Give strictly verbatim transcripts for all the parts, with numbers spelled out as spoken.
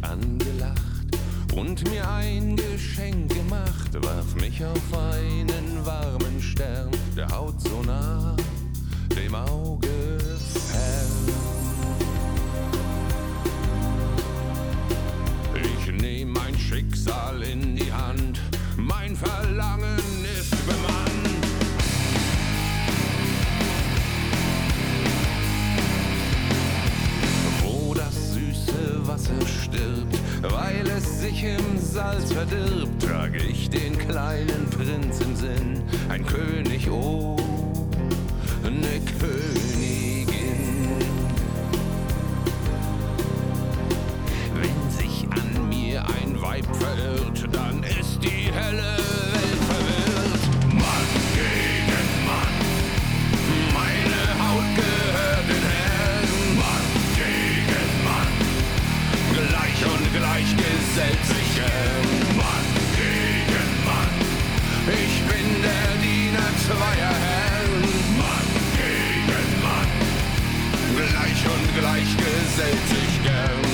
angelacht und mir ein Geschenk gemacht, warf mich auf einen warmen Stern, der Haut so nah, dem Auge fern. Ich nehm mein Schicksal in die Hand, mein Verlangen ist bemannt. Wo das süße Wasser stirbt, weil es sich im Salz verdirbt, trage ich den kleinen Prinz im Sinn, ein König, oh, ne Königin. Wenn sich an mir ein Weib verirrt, dann ist die helle Welt verwirrt. Mann gegen Mann, meine Haut gehört den Herren. Mann gegen Mann, gleich und gleich gesellt sich gern. Mann gegen Mann, ich bin der Diener zweier Herren. Mann gegen Mann, gleich und gleich gesellt sich gern.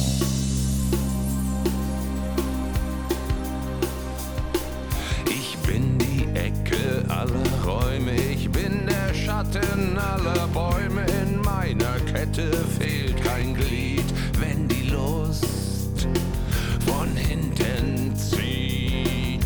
Ich bin die Ecke aller Räume, ich bin der Schatten aller Bäume. In meiner Kette fehlt kein Glied, wenn die Lust von hinten zieht.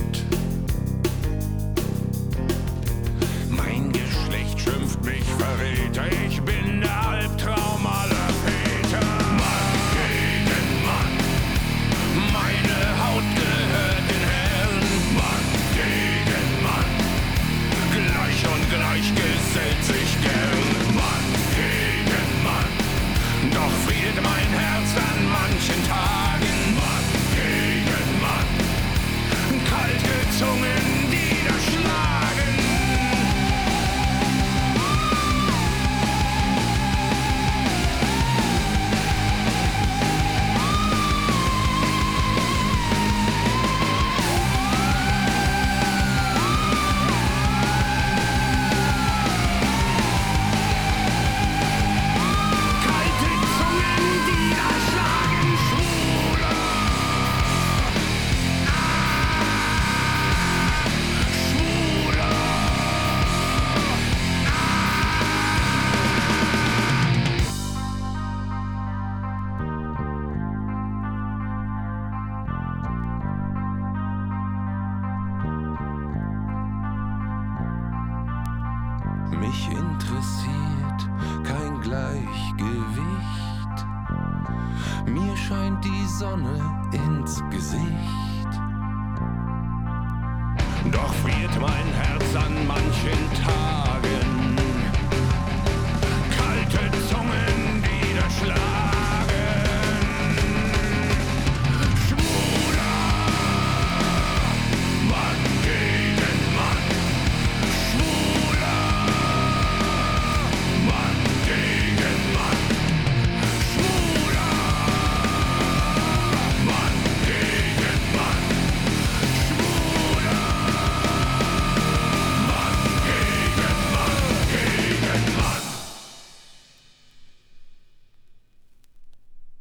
Mein Geschlecht schimpft mich Verräter, ich bin der Albtraum aller Väter. Mann gegen Mann, meine Haut gehört den Herren. Mann gegen Mann, gleich und gleich gesellt sich gern. Mann gegen Mann, doch friert mein Herz an manchen Tagen. Mann gegen Mann, kalte Zungen, die da schlagen. Kalte Zungen, die da schlagen, Schwule. Schwule. Mich interessiert kein Gleichgewicht, mir scheint die Sonne ins Gesicht. Doch friert mein Herz an manchen Tagen.